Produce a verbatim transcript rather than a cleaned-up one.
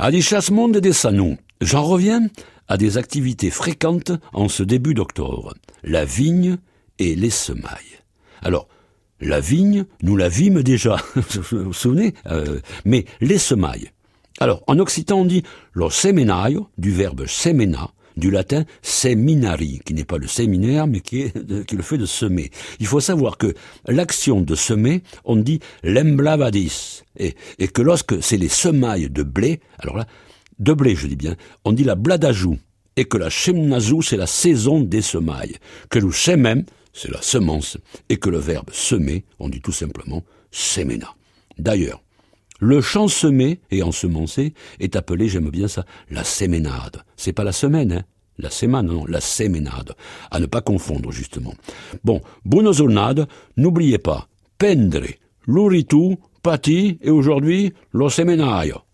Adiciasmonde de Sanou. J'en reviens à des activités fréquentes en ce début d'octobre. La vigne et les semailles. Alors, la vigne, nous la vîmes déjà, vous vous souvenez euh, Mais les semailles. Alors, en occitan, on dit lo semenaio, du verbe semena, du latin seminari, qui n'est pas le séminaire, mais qui est, qui est le fait de semer. Il faut savoir que l'action de semer, on dit lemblavadis, et, et que lorsque c'est les semailles de blé, alors là, de blé, je dis bien, on dit la bladajou, et que la chemnazou, c'est la saison des semailles, que le chemem, c'est la semence, et que le verbe semer, on dit tout simplement semena. D'ailleurs, le champ semé et ensemencé est appelé, j'aime bien ça, la séménade. C'est pas la semaine, hein, la semaine, non, la séménade. À ne pas confondre, justement. Bon, buona giornata, n'oubliez pas, pendre, l'uritu, pati, et aujourd'hui, lo semenaio.